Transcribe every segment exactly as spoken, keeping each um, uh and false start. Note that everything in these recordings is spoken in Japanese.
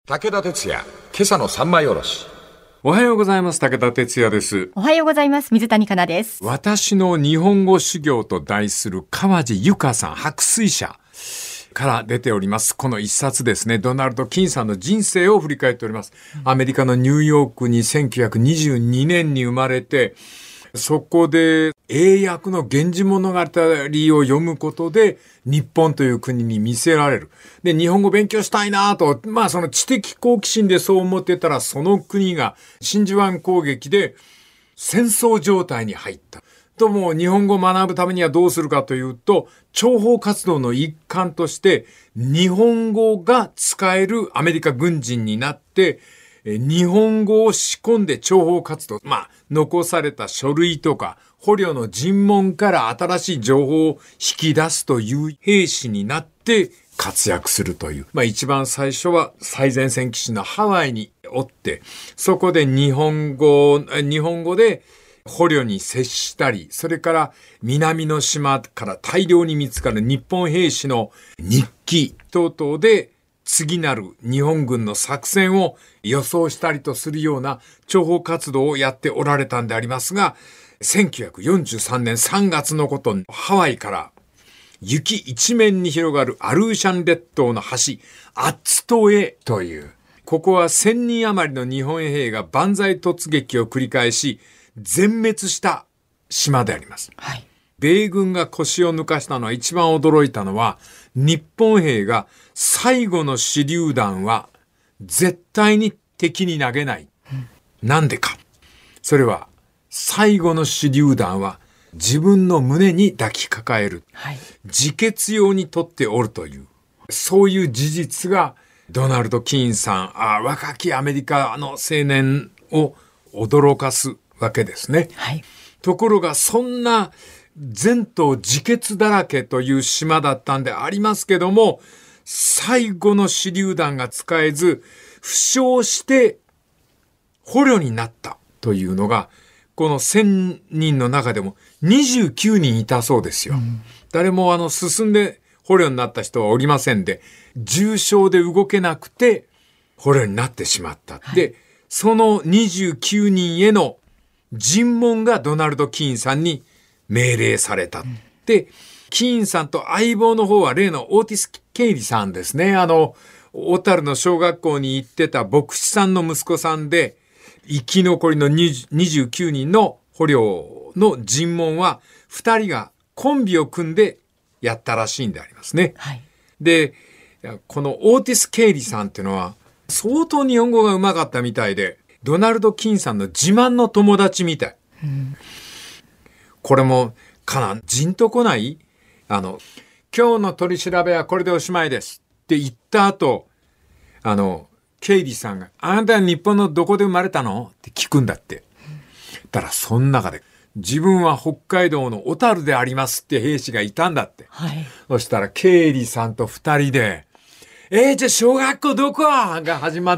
武田鉄矢、今朝の三枚おろし。 おはようございます。武田鉄矢です。 おはようございます。水谷香奈です。 私の日本語修行と題する川地由香さん、白水社から出ております。この一冊ですね、ドナルド・キンさんの人生を振り返っております。アメリカのニューヨークにせんきゅうひゃくにじゅうにねんに生まれて、そこで英訳の源氏物語を読むことで日本という国に見せられる。で、日本語勉強したいなと、まあその知的好奇心でそう思ってたら、その国が真珠湾攻撃で戦争状態に入った。とも日本語を学ぶためにはどうするかというと、諜報活動の一環として日本語が使えるアメリカ軍人になって、日本語を仕込んで諜報活動、まあ、残された書類とか、捕虜の尋問から新しい情報を引き出すという兵士になって活躍するという。まあ一番最初は最前線基地のハワイにおって、そこで日本語、日本語で捕虜に接したり、それから南の島から大量に見つかる日本兵士の日記等々で、次なる日本軍の作戦を予想したりとするような諜報活動をやっておられたんでありますが、せんきゅうひゃくよんじゅうさんねんさんがつのこと、ハワイから雪一面に広がるアルーシャン列島の端、アッツ島へという、ここはせんにん余りの日本兵が万歳突撃を繰り返し、全滅した島であります。はい。米軍が腰を抜かしたのは一番驚いたのは、日本兵が最後の手榴弾は絶対に敵に投げない。うん、なんでか。それは最後の手榴弾は自分の胸に抱きかかえる。はい、自決用にとっておるという。そういう事実がドナルド・キーンさん、あ若きアメリカの青年を驚かすわけですね。はい、ところがそんな全島自決だらけという島だったんでありますけども、最後の手榴弾が使えず、負傷して捕虜になったというのが、このせんにんの中でもにじゅうきゅうにんいたそうですよ。うん、誰もあの進んで捕虜になった人はおりませんで、重傷で動けなくて捕虜になってしまった。はい、で、そのにじゅうきゅうにんへの尋問がドナルド・キーンさんに命令された。うん、で、キーンさんと相棒の方は例のオーティス・ケイリさんですね。あの、小樽の小学校に行ってた牧師さんの息子さんで、生き残りのにじゅうきゅうにんの捕虜の尋問は、二人がコンビを組んでやったらしいんでありますね。はい、で、このオーティス・ケイリさんっていうのは、相当日本語が上手かったみたいで、ドナルド・キーンさんの自慢の友達みたい。うん、これも、かな、じんとこないあの、今日の取り調べはこれでおしまいですって言った後、あの、ケイリーさんが、あなたは日本のどこで生まれたのって聞くんだって。だからその中で、自分は北海道の小樽でありますって兵士がいたんだって。はい、そしたらケイリーさんと二人で、えー、じゃあ小学校どこが始まって、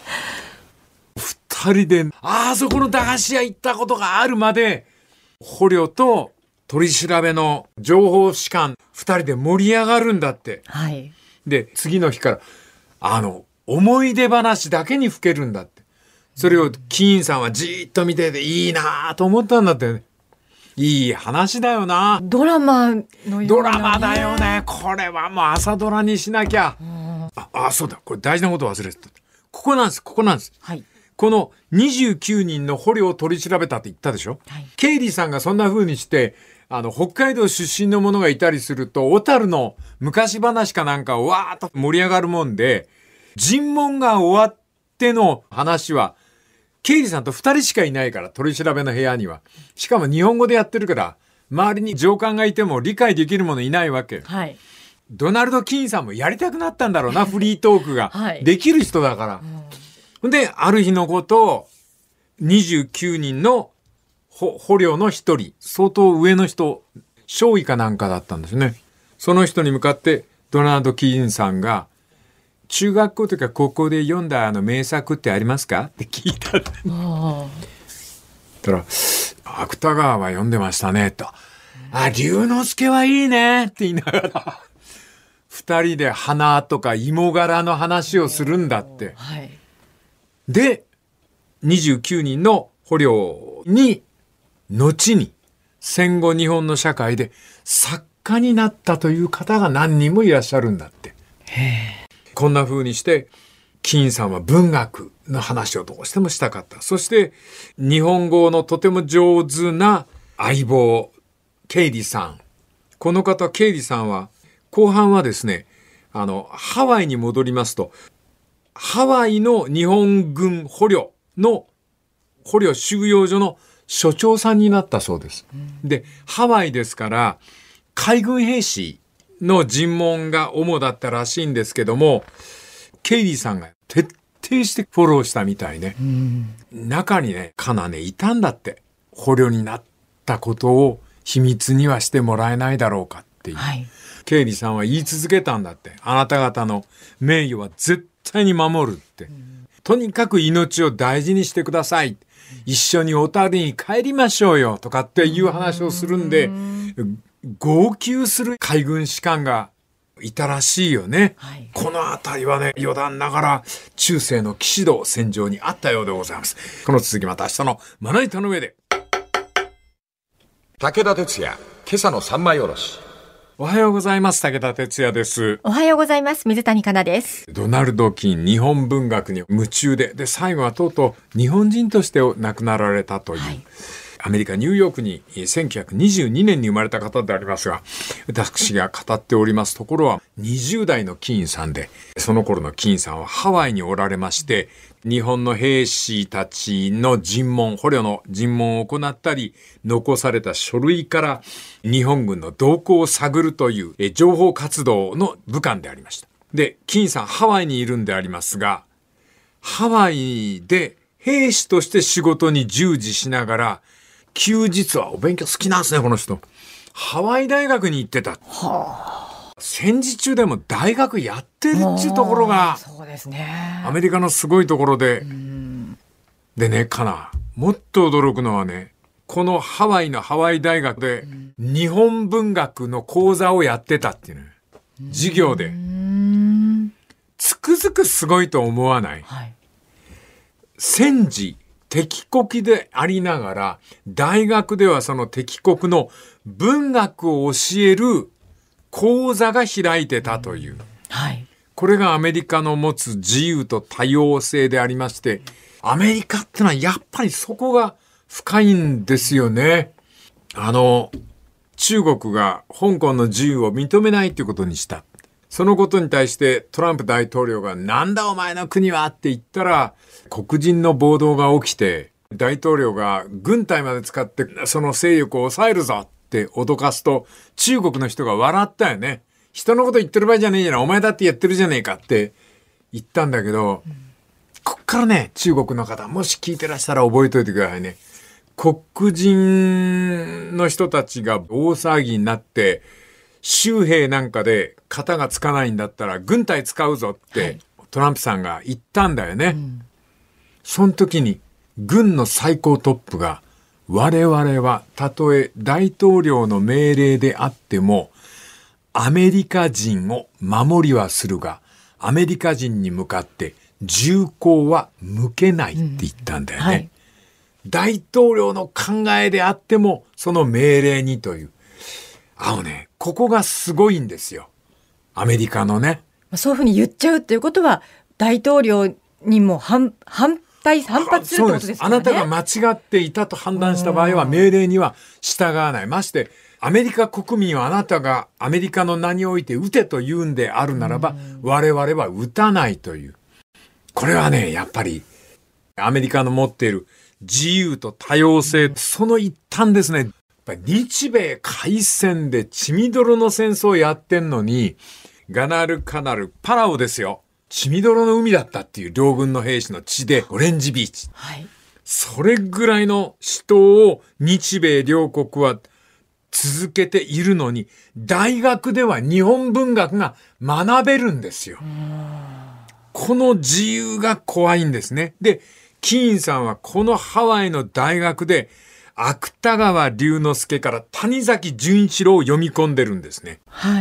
二人で、あそこの駄菓子屋行ったことがあるまで、捕虜と取り調べの情報士官二人で盛り上がるんだって。はい、で、次の日から、あの、思い出話だけにふけるんだって。それをキーンさんはじーっと見てていいなと思ったんだって、ね。いい話だよな。 ドラマのような、ね。 ドラマだよね。これはもう朝ドラにしなきゃ。あ、あ、そうだ。これ大事なこと忘れてた。ここなんです。ここなんです。はい。このにじゅうきゅうにんの捕虜を取り調べたって言ったでしょ。はい、ケイリーさんがそんな風にして、あの、北海道出身の者がいたりすると、小樽の昔話かなんかをわーっと盛り上がるもんで、尋問が終わっての話は、ケイリーさんと二人しかいないから、取り調べの部屋には。しかも日本語でやってるから、周りに上官がいても理解できる者いないわけ。はい。ドナルド・キーンさんもやりたくなったんだろうな、フリートークが。はい、できる人だから。うん、で、ある日のことを、にじゅうきゅうにんの捕虜の一人、相当上の人、少尉かなんかだったんですね。その人に向かって、ドナルド・キーンさんが、中学校とか高校で読んだあの名作ってありますかって聞いた。だから芥川は読んでましたねと。あ、龍之介はいいねって言いながら二人で花とか芋柄の話をするんだって。 はい、 で、にじゅうきゅうにんの捕虜に、後に戦後日本の社会で作家になったという方が何人もいらっしゃるんだって。 へー。 こんな風にして、金さんは文学の話をどうしてもしたかった。そして、日本語のとても上手な相棒、ケイリさん。この方、ケイリさんは、後半はですね、あの、ハワイに戻りますと、ハワイの日本軍捕虜の、捕虜収容所の所長さんになったそうです。うん、で、ハワイですから、海軍兵士の尋問が主だったらしいんですけども、ケイリーさんが徹底してフォローしたみたいね。うん、中にね、カナね、いたんだって。捕虜になったことを秘密にはしてもらえないだろうかっていう。はい、ケイリーさんは言い続けたんだって。あなた方の名誉は絶対に守るって。うん、とにかく命を大事にしてください。一緒に小樽に帰りましょうよとかっていう話をするんで、うん、号泣する海軍士官がいたらしいよね。はい、このあたりはね、余談ながら中世の騎士道戦場にあったようでございます。この続きまた明日のまな板の上で。 武田鉄矢、今朝の三枚おろし。 おはようございます。武田鉄矢です。 おはようございます。水谷香奈です。 ドナルド・キーン、日本文学に夢中で、で、最後はとうとう日本人として亡くなられたという。はい、アメリカ・ニューヨークにせんきゅうひゃくにじゅうにねんに生まれた方でありますが、私が語っておりますところはにじゅう代のキーンさんで、その頃のキーンさんはハワイにおられまして、日本の兵士たちの尋問、捕虜の尋問を行ったり、残された書類から日本軍の動向を探るという情報活動の武官でありました。で、キーンさんハワイにいるんでありますが、ハワイで兵士として仕事に従事しながら、休日はお勉強好きなんですね、この人。ハワイ大学に行ってた。はあ、戦時中でも大学やってるっていうところが、 そうですね、 アメリカのすごいところで。うん、でね、かな。もっと驚くのはね、このハワイのハワイ大学で、日本文学の講座をやってたっていうね。授業で。つくづくすごいと思わない？はい、戦時、敵国でありながら、大学ではその敵国の文学を教える講座が開いてたという。はい。これがアメリカの持つ自由と多様性でありまして、アメリカってのはやっぱりそこが深いんですよね。あの、中国が香港の自由を認めないということにした。そのことに対してトランプ大統領がなんだお前の国はって言ったら黒人の暴動が起きて大統領が軍隊まで使ってその勢力を抑えるぞって脅かすと中国の人が笑ったよね。人のこと言ってる場合じゃねえじゃない。お前だってやってるじゃねえかって言ったんだけど、うん、こっからね中国の方もし聞いてらしたら覚えといてくださいね。黒人の人たちが大騒ぎになって州兵なんかで型がつかないんだったら軍隊使うぞってトランプさんが言ったんだよね。はい、うん、その時に軍の最高トップが我々はたとえ大統領の命令であってもアメリカ人を守りはするがアメリカ人に向かって銃口は向けないって言ったんだよね。うん、はい、大統領の考えであってもその命令にという。あのね、ここがすごいんですよ。アメリカのね。 そういうふうに言っちゃうっていうことは、大統領にも反、反対、反発するってことですからね。 あなたが間違っていたと判断した場合は命令には従わない。まして、アメリカ国民はあなたがアメリカの名において撃てと言うんであるならば、我々は撃たないという。これはね、やっぱり、アメリカの持っている自由と多様性、その一端ですね。日米開戦で血みどろの戦争をやってんのに、ガナルカナル、パラオですよ。血みどろの海だったっていう両軍の兵士の血で、オレンジビーチ。はい、それぐらいの死闘を日米両国は続けているのに、大学では日本文学が学べるんですよ。この自由が怖いんですね。で、キーンさんはこのハワイの大学で、芥川龍之介から谷崎潤一郎を読み込んでるんですね。はい。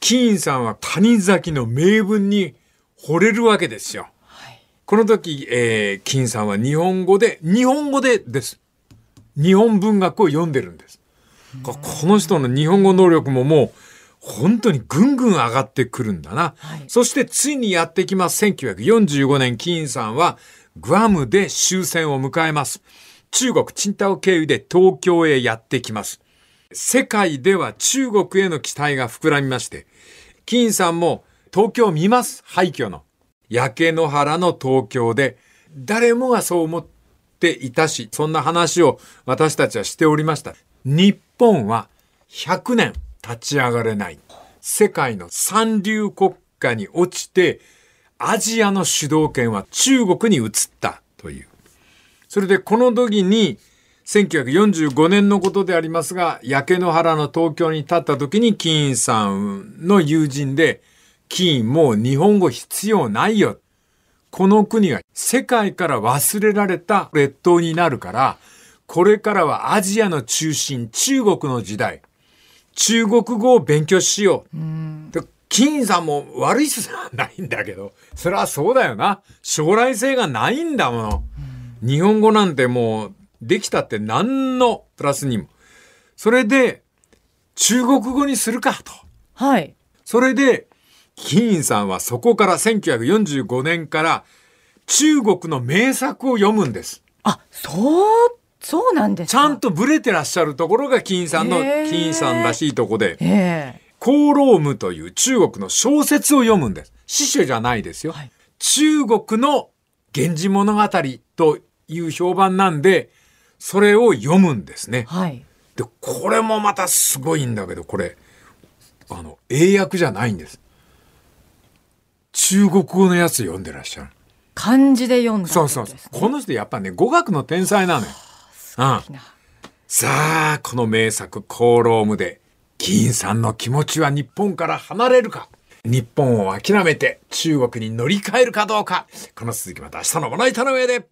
キーンさんは谷崎の名文に惚れるわけですよ。 はい、 この時、えー、キーンさんは日本語で、日本語でです。日本文学を読んでるんです。この人の日本語能力ももう本当にぐんぐん上がってくるんだな。 はい、 そしてついにやってきます。せんきゅうひゃくよんじゅうごねん、キーンさんはグアムで終戦を迎えます。中国チンタオ経由で東京へやってきます。世界では中国への期待が膨らみまして、キーンさんも東京を見ます。廃墟の焼け野原の東京で、誰もがそう思っていたし、そんな話を私たちはしておりました。日本はひゃくねん立ち上がれない。世界の三流国家に落ちて、アジアの主導権は中国に移ったという。それでこの時に、せんきゅうひゃくよんじゅうごねんのことでありますが、焼け野原の東京に立った時にキーンさんの友人で、キーンもう日本語必要ないよ。この国は世界から忘れられた列島になるから、これからはアジアの中心、中国の時代。中国語を勉強しよう。うんでキーンさんも悪い人はないんだけど、それはそうだよな。将来性がないんだもの。日本語なんてもうできたって何のプラスにも。それで中国語にするかと。 はい。 それでキーンさんはそこからせんきゅうひゃくよんじゅうごねんから中国の名作を読むんです。 あ、そうそうなんですか。 ちゃんとブレてらっしゃるところがキーンさんの、キーンさんらしいとこで、コーロームという中国の小説を読むんです。詩書じゃないですよ。はい、中国の源氏物語という評判なんで、それを読むんですね。 はい、 で、これもまたすごいんだけど、これ、あの、英訳じゃないんです。中国語のやつ読んでらっしゃる。 漢字で読んだ、ね。 そうそうそう。この人やっぱね、語学の天才なのよ。うん、さあこの名作コーロームでキーンさんの気持ちは日本から離れるか、日本を諦めて中国に乗り換えるかどうか、この続きまた明日のまな板の上で。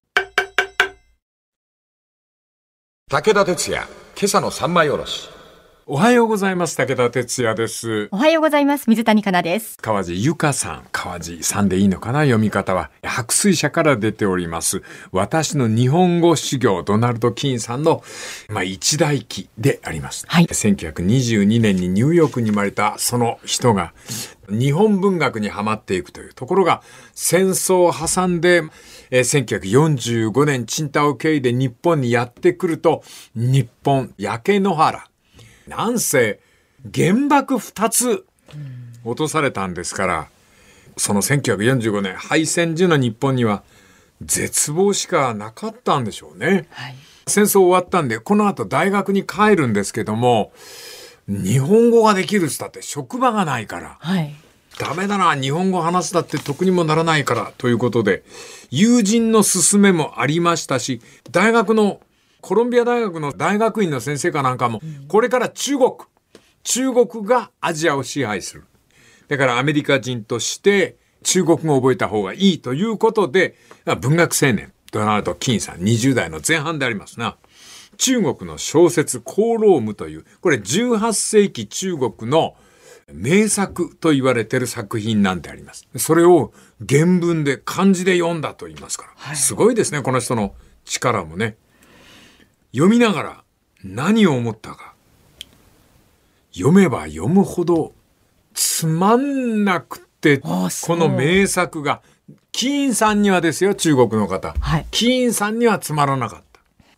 武田鉄矢、今朝の三枚おろし。 おはようございます。武田鉄矢です。 おはようございます。水谷香奈です。 川地由香さん、川地さんでいいのかな、読み方は。白水社から出ております。私の日本語修行、ドナルド・キーンさんの、まあ、一代記であります。はい、せんきゅうひゃくにじゅうにねんにニューヨークに生まれたその人が、日本文学にはまっていくというところが、戦争を挟んで、えー、せんきゅうひゃくよんじゅうごねん、チンタオ経由で日本にやってくると、日本、焼け野原。なんせ原爆ふたつ落とされたんですから、そのせんきゅうひゃくよんじゅうごねん敗戦時の日本には絶望しかなかったんでしょうね。はい、戦争終わったんでこの後大学に帰るんですけども、日本語ができる人だって職場がないから、はい、ダメだな、日本語話すだって得にもならないからということで、友人の勧めもありましたし、大学のコロンビア大学の大学院の先生かなんかも、これから中国、中国がアジアを支配する。だからアメリカ人として中国語を覚えた方がいいということで、文学青年、ドナルド・キーンさん、にじゅう代の前半でありますな。中国の小説、コーロームという、これじゅうはっ世紀中国の名作と言われている作品なんであります。それを原文で漢字で読んだと言いますから。はい、すごいですね、この人の力もね。読みながら何を思ったか。読めば読むほどつまんなくて、この名作が、キーンさんにはですよ、中国の方、はい、キーンさんにはつまらなかった。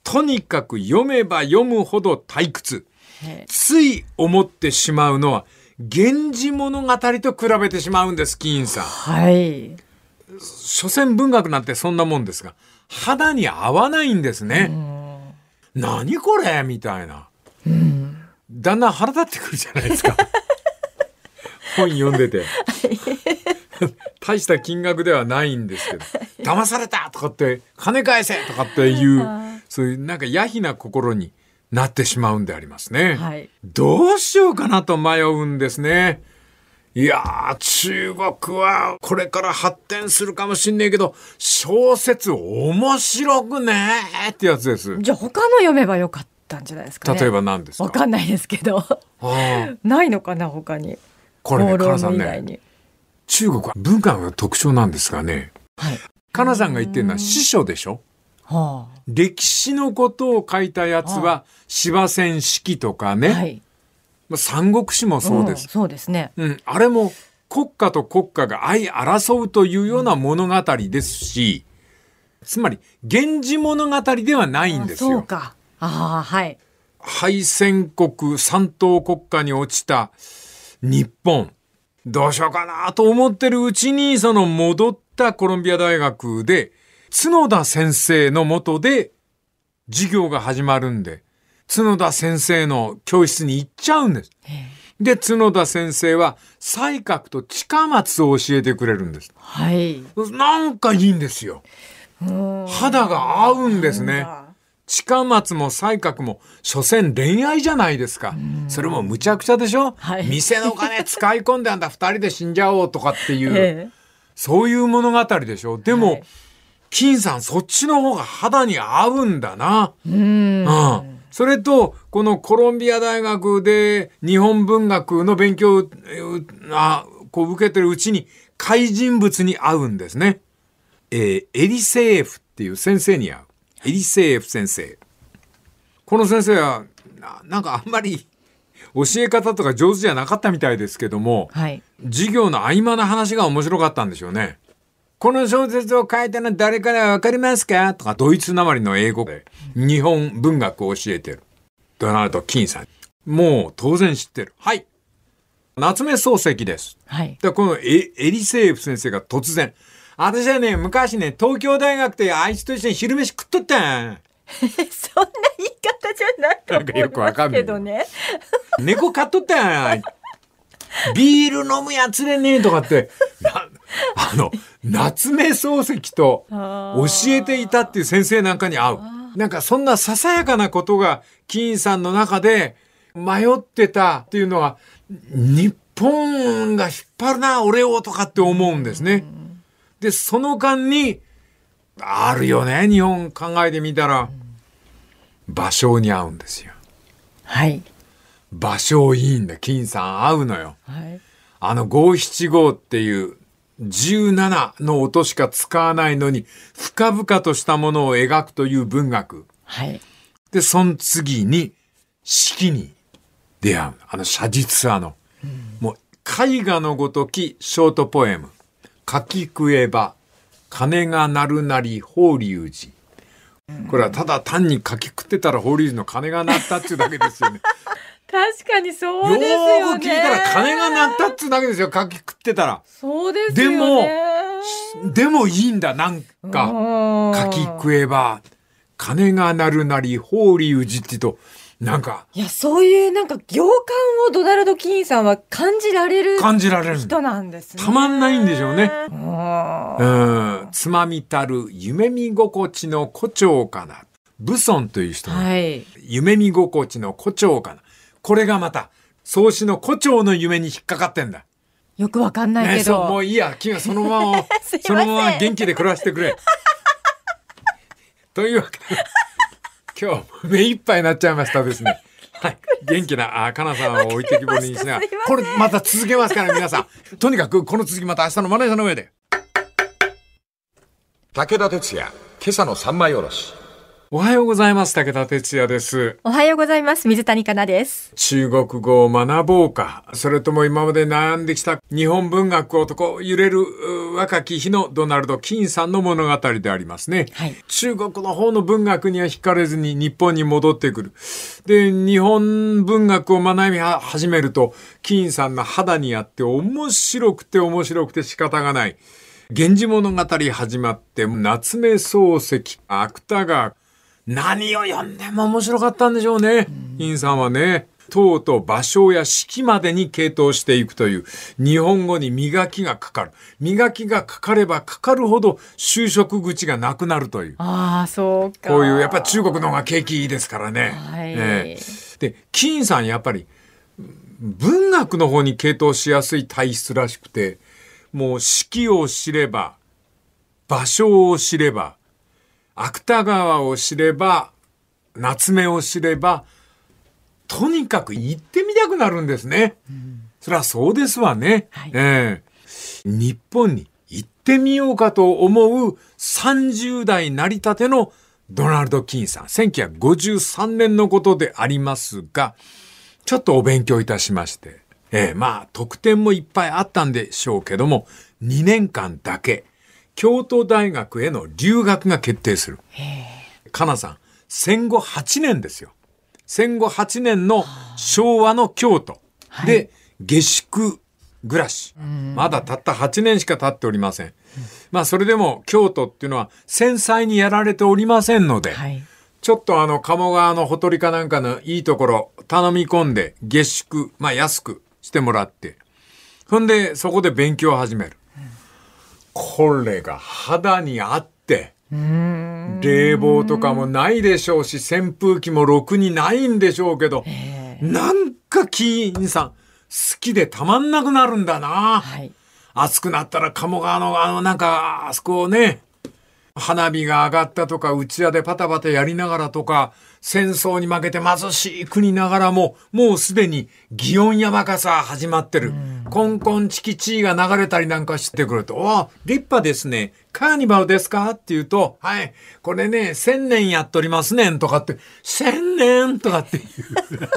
とにかく読めば読むほど退屈。つい思ってしまうのは源氏物語と比べてしまうんです、キーンさん。はい。所詮文学なんてそんなもんですが、肌に合わないんですね。何これみたいな、うん、だんだん腹立ってくるじゃないですか本読んでて大した金額ではないんですけど、騙されたとかって金返せとかっていうそういうなんかやひな心になってしまうんでありますね。はい、どうしようかなと迷うんですね。いやー、中国はこれから発展するかもしんねえけど、小説面白くねーってやつです。 じゃあ他の読めばよかったんじゃないですかね。 例えば何ですか。 わかんないですけどないのかな他に。 これね、 放浪かなさんね、 の以外に。 中国は文化の特徴なんですがね、 はい。 かなさんが言ってるのは史書でしょ。 は歴史のことを書いたやつは司馬遷史とかあ。 ね、 はい。 まあ三国志もそうです、 んそうですね。 うん、あれも国家と国家が相争うというような物語ですし、つまり源氏物語ではないんですよ。 そうか。ああ、はい。 敗戦国三等国家に落ちた日本、どうしようかなと思ってるうちに、その戻ったコロンビア大学で角田先生の下で授業が始まるんで、角田先生の教室に行っちゃうんです。で、角田先生は西郭と近松を教えてくれるんです。 はい。 なんかいいんですよ。肌が合うんですね。近松も西郭も所詮恋愛じゃないですか。それもむちゃくちゃでしょ、はい、店の金使い込んであんた二人で死んじゃおうとかっていう、ええ、そういう物語でしょ。でも、はい、金さんそっちの方が肌に合うんだな。うん、うん、それとこのコロンビア大学で日本文学の勉強をあこう受けてるうちに怪人物に会うんですね。えー、エリセーフっていう先生に会う。エリセーフ先生。この先生はな、なんかあんまり教え方とか上手じゃなかったみたいですけども、はい、授業の合間の話が面白かったんでしょうね。この小説を書いたのは誰からわかりますかとか、ドイツなまりの英語で日本文学を教えてるドナルド・キンさん。もう当然知ってる。はい。夏目漱石です。はい。でこの エ, エリセーフ先生が突然、私はね、昔ね、東京大学であいつと一緒に昼飯食っとったん。 そんな言い方じゃないと思いますけどね。 猫飼っとったん。ビール飲むやつでね、とかって、あの、夏目漱石と教えていたっていう先生なんかに会う。なんかそんなささやかなことが、金さんの中で迷ってたっていうのは、日本が引っ張るな、俺をとかって思うんですね。で、その間に、あるよね、日本考えてみたら、芭蕉に会うんですよ。 はい。 芭蕉いいんだ、金さん会うのよ。はい、あの五七五っていうじゅうななの音しか使わないのに、深々としたものを描くという文学。はい。で、その次に、四季に出会う。あの写実派の。うん、もう、絵画のごときショートポエム。かき食えば鐘が鳴るなり法隆寺。これはただ単にかき食ってたら法隆寺の鐘が鳴ったっていうだけですよね。 確かにそうですよね。 よーく聞いたら鐘が鳴ったっていうだけですよ。かき食ってたら。 そうですよね。 でもでもいいんだ。なんかかき食えば鐘が鳴るなり法隆寺ってと。なんかいやそういうなんか行間をドナルド・キーンさんは感じられる感じられる人なんですね。 たまんないんでしょうね。うんつまみたる夢見心地の胡蝶かな。ブソンという人の、はい、夢見心地の胡蝶かな。これがまた創始の胡蝶の夢に引っかかってんだ。 よくわかんないけど、ね、 そうもういいや君はそのままそのまま元気で暮らしてくれ。というわけで今日目いっぱいになっちゃいましたですね。はい、元気なあかなさんを置いてきぼりにしながらこれまた続けますから皆さんとにかくこの続きまた明日のマネージャーの上で。 武田鉄矢今朝の三枚おろし。 おはようございます。武田哲也です。 おはようございます。水谷香奈です。 中国語を学ぼうか、それとも今まで悩んできた日本文学をとこ揺れる若き日のドナルド・キンさんの物語でありますね、はい、中国の方の文学には惹かれずに日本に戻ってくる。で、日本文学を学び始めるとキンさんの肌にあって面白くて面白くて仕方がない。源氏物語始まって夏目漱石、芥川、何を読んでも面白かったんでしょうね。金さんはね、とうとう芭蕉や四季までに傾倒していくという日本語に磨きがかかる。磨きがかかればかかるほど就職口がなくなるという。 ああ、そうか。 こういうやっぱり中国の方が景気いいですからね。はい。ね、で、金さんやっぱり文学の方に傾倒しやすい体質らしくて、もう四季を知れば、芭蕉を知れば、芥川を知れば、夏目を知れば、とにかく行ってみたくなるんですね。うん、 そりゃそうですわね。 はいええ、日本に行ってみようかと思うさんじゅう代成り立てのドナルド・キーンさん。せんきゅうひゃくごじゅうさんねんのことでありますが、ちょっとお勉強いたしまして、ええ、まあ、特典もいっぱいあったんでしょうけども、にねんかんだけ、京都大学への留学が決定する。かなさん、戦後はちねんですよ。戦後はちねんの昭和の京都で下宿暮らし。まだたったはちねんしか経っておりません。まあそれでも京都っていうのは繊細にやられておりませんので、 はい、 ちょっとあの鴨川のほとりかなんかのいいところ頼み込んで下宿、まあ安くしてもらって、ほんでそこで勉強を始める。これが肌にあって、冷房とかもないでしょうし、扇風機もろくにないんでしょうけど、なんかキーンさん好きでたまんなくなるんだな。 はい、 暑くなったら鴨川のあのなんかあそこをね、花火が上がったとか、打ち屋でパタパタやりながらとか、戦争に負けて貧しい国ながらも、もうすでに祇園山笠始まってる。コンコンチキチーが流れたりなんかしてくると、お立派ですね。カーニバルですかって言うと、はい、これね、千年やっとりますねんとかって、千年とかって言う。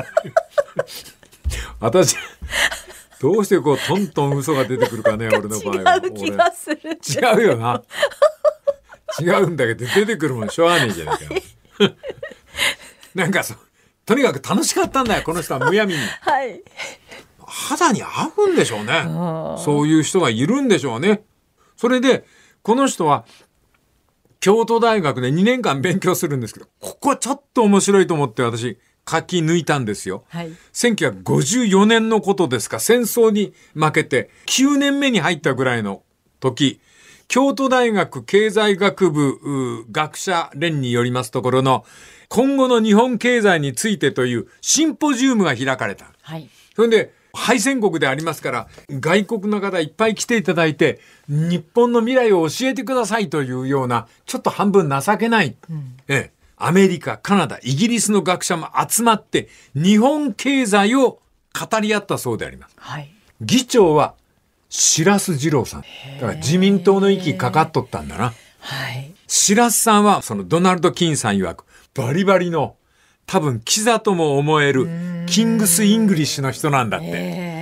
私、どうしてこうトントン嘘が出てくるかね、俺の場合は。 違う気がする。 違うよな。違うんだけど出てくるもんしょうがねえじゃないか。なんかそう、とにかく楽しかったんだよ、この人はむやみに。 はい。 肌に合うんでしょうね。そういう人がいるんでしょうね。それで、この人は京都大学でにねんかん勉強するんですけど、ここはちょっと面白いと思って私書き抜いたんですよ。はい、せんきゅうひゃくごじゅうよねんのことですか、戦争に負けてきゅうねんめに入ったぐらいの時、京都大学経済学部学者連によりますところの今後の日本経済についてというシンポジウムが開かれた。はい、それで敗戦国でありますから外国の方いっぱい来ていただいて日本の未来を教えてくださいというようなちょっと半分情けない、うん、ええ、アメリカ、カナダ、イギリスの学者も集まって日本経済を語り合ったそうであります。はい、議長は白洲二郎さん。だから自民党の息かかっとったんだな。はい、白洲さんはそのドナルド・キーンさん曰くバリバリの多分キザとも思えるキングス・イングリッシュの人なんだって。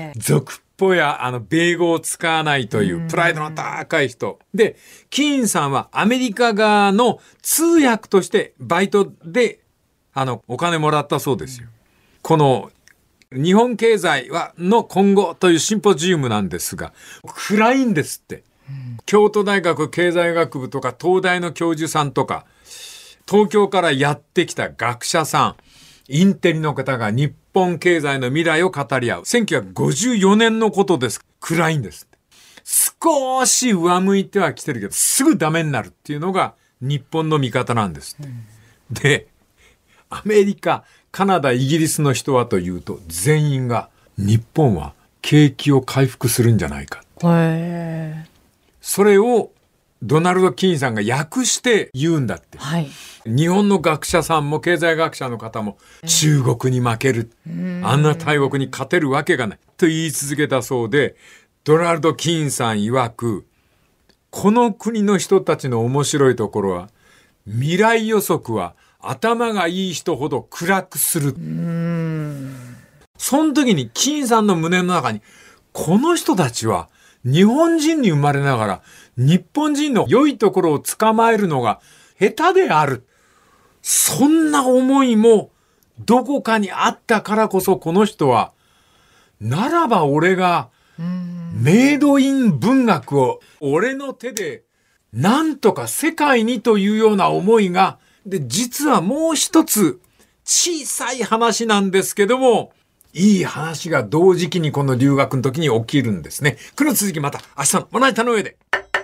俗っぽいあの米語を使わないというプライドの高い人。で、キーンさんはアメリカ側の通訳としてバイトであのお金もらったそうですよ。この日本経済はの今後というシンポジウムなんですが、暗いんですって。うん、京都大学経済学部とか東大の教授さんとか、東京からやってきた学者さん、インテリの方が日本経済の未来を語り合う。せんきゅうひゃくごじゅうよねんのことです。暗いんですって。少し上向いてはきてるけど、すぐダメになるっていうのが日本の見方なんですって。うん、で、アメリカ、カナダ、イギリスの人はというと全員が日本は景気を回復するんじゃないかって。へー。それをドナルド・キーンさんが訳して言うんだって。はい、日本の学者さんも経済学者の方も中国に負ける。あんな大国に勝てるわけがない。と言い続けたそうで、ドナルド・キーンさん曰く、この国の人たちの面白いところは未来予測は頭がいい人ほど暗くする。うーん、その時にキーンさんの胸の中にこの人たちは日本人に生まれながら日本人の良いところを捕まえるのが下手である。そんな思いもどこかにあったからこそこの人はならば俺がメイドイン文学を俺の手でなんとか世界にというような思いがで、実はもう一つ小さい話なんですけども、いい話が同時期にこの留学の時に起きるんですね。この続きまた明日のまな板の上で。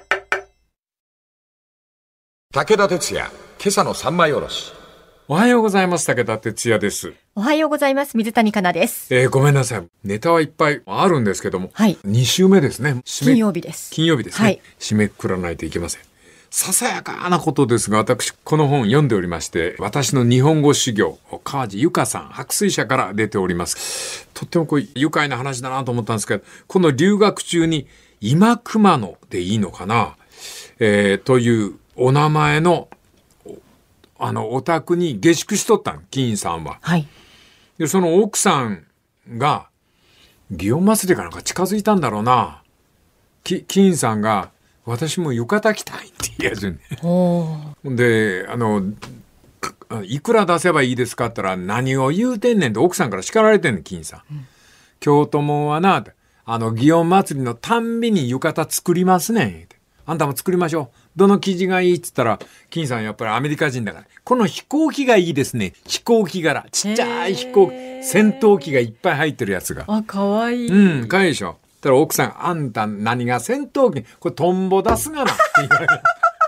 武田鉄矢、今朝の三枚おろし。 おはようございます。武田鉄矢です。 おはようございます。水谷香奈です。 えー、ごめんなさい。ネタはいっぱいあるんですけども、はい、に週目ですね。 金曜日です。 金曜日ですね。はい、締めくくらないといけません。 ささやかなことですが、私この本読んでおりまして、私の日本語修行、川地由香さん、白水社から出ております。とってもこう愉快な話だなと思ったんですけど、この留学中に今熊野でいいのかな、えー、というお名前のあのお宅に下宿しとったん、金さんは。 はい。 でその奥さんが祇園祭りかなんか近づいたんだろうな。き金さんが私も浴衣着たいって言いやするね。で、あの、いくら出せばいいですかって言ったら、何を言うてんねんって奥さんから叱られてんねん、金さん。うん、京都もんはな、あの、祇園祭りのたんびに浴衣作りますねんって。あんたも作りましょう。どの生地がいいって言ったら、金さんやっぱりアメリカ人だから、この飛行機がいいですね。飛行機柄。ちっちゃい飛行機。戦闘機がいっぱい入ってるやつが。 あ、かわいい。 うん、かわいいでしょ。たら奥さん、あんた何が戦闘機、これトンボ出すがなって言われる。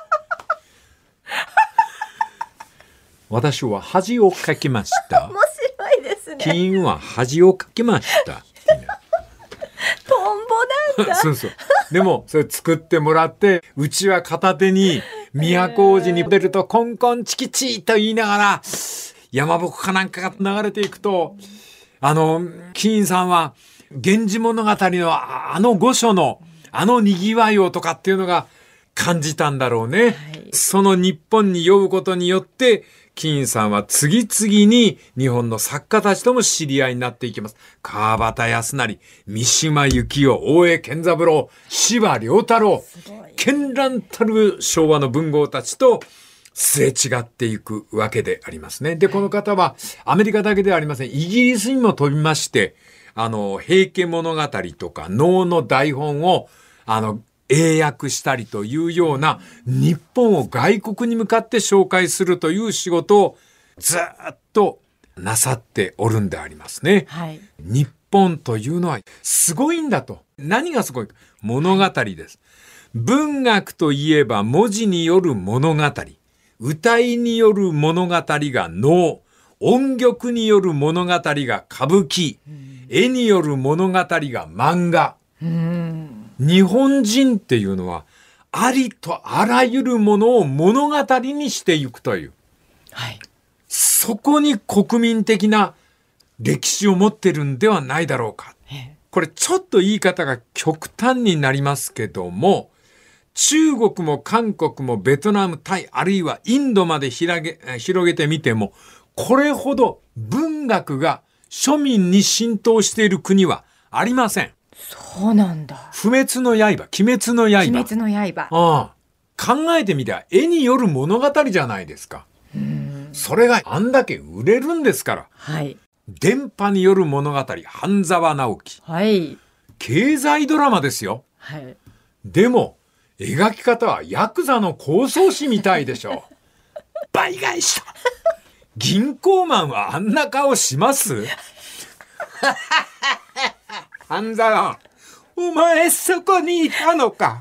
私は恥をかきました。 面白いですね。 金は恥をかきました。 トンボなんだ。 そうそう。でもそれ作ってもらって、うちは片手に都大路に出るとコンコンチキチーと言いながら山鉾かなんかが流れていくと、あの金さんは源氏物語のあの御所のあの賑わいをとかっていうのが感じたんだろうね。はい、その日本に呼ぶことによって金さんは次々に日本の作家たちとも知り合いになっていきます。川端康成、三島由紀夫、大江健三郎、司馬遼太郎、絢爛たる昭和の文豪たちとすれ違っていくわけでありますね。で、この方はアメリカだけではありません。イギリスにも飛びまして、あの、平家物語とか能の台本を、あの、英訳したりというような日本を外国に向かって紹介するという仕事をずっとなさっておるんでありますね。はい、日本というのはすごいんだと。何がすごいか。物語です。文学といえば文字による物語。歌いによる物語が能。音曲による物語が歌舞伎。絵による物語が漫画。うん日本人っていうのはありとあらゆるものを物語にしていくという、はい、そこに国民的な歴史を持ってるんではないだろうか。これちょっと言い方が極端になりますけども、中国も韓国もベトナム、タイあるいはインドまで広げ、広げてみてもこれほど文学が庶民に浸透している国はありません。 そうなんだ。 不滅の刃、鬼滅の刃。 鬼滅の刃。 ああ、考えてみりゃ絵による物語じゃないですか。うんそれがあんだけ売れるんですから。はい。電波による物語、半沢直樹。はい。経済ドラマですよ。はい。でも描き方はヤクザの抗争史みたいでしょ。倍返しだ。銀行マンはあんな顔します？半沢、お前そこにいたのか。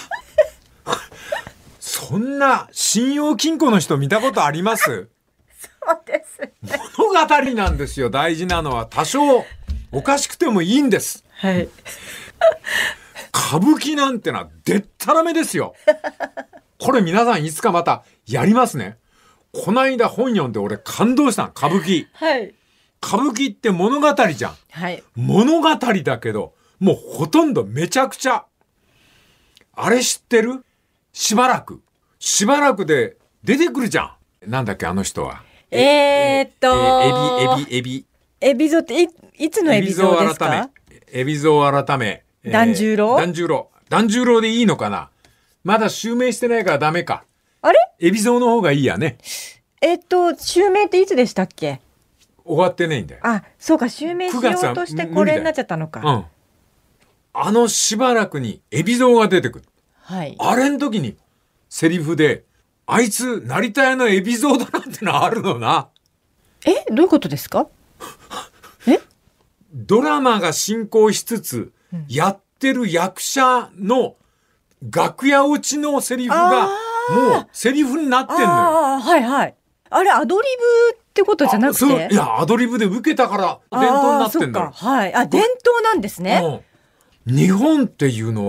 そんな信用金庫の人見たことあります？ そうですね。 物語なんですよ。大事なのは多少おかしくてもいいんです。はい。歌舞伎なんてのはでったらめですよ。これ皆さんいつかまたやりますね。こないだ本読んで俺感動したの。歌舞伎。はい。歌舞伎って物語じゃん。はい。物語だけど、もうほとんどめちゃくちゃ。あれ知ってる？しばらく。しばらくで出てくるじゃん。なんだっけ、あの人は。 えー、っと。 え、エビ、エビ、エビ。 エビゾってい、いつのエビゾですか？ エビゾ改め。 團十郎？ 團十郎。團十郎でいいのかな？まだ襲名してないからダメか。 あれ？ エビゾの方がいいやね。 えっと、襲名っていつでしたっけ？ 終わってないんだよ。 あ、そうか、襲名しようとしてこれになっちゃったのか。うん。 あのしばらくに海老蔵が出てくる。はい。あれの時にセリフで、あいつ成田屋の海老蔵だなんてのあるのな。 え、どういうことですか？え？ ドラマが進行しつつ、うん、やってる役者の楽屋落ちのセリフがもうセリフになってんのよ。 ああ、はいはい。あれアドリブってことじゃなくて、 いやアドリブで受けたから伝統になってんだよ。 はい。あ、伝統なんですね。 うん、日本っていうのは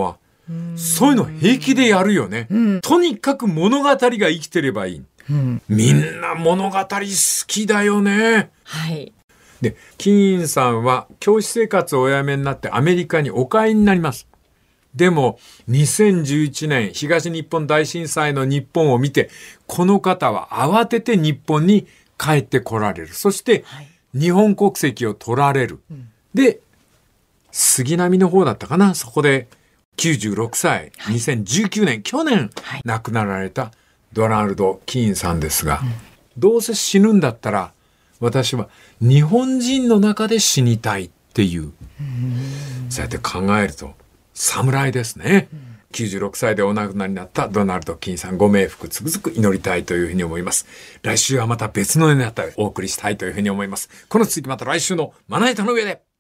そういうの平気でやるよね。とにかく物語が生きてればいい。みんな物語好きだよね。 はい。 で、金院さんは教師生活をお辞めになってアメリカにお帰りになります。でもにせんじゅういちねん東日本大震災の日本を見て、この方は慌てて日本に帰ってこられる。そして日本国籍を取られる。うん、で、杉並の方だったかな、そこできゅうじゅうろくさい、はい、にせんじゅうきゅうねん、去年、はい、亡くなられたドナルド・キーンさんですが、うん、どうせ死ぬんだったら私は日本人の中で死にたいっていう、うん、そうやって考えると侍ですね。うん、きゅうじゅうろくさいでお亡くなりになったドナルド・キーンさん、ご冥福つくづく祈りたいというふうに思います。来週はまた別のネタでお送りしたいというふうに思います。この続きまた来週のまな板の上で。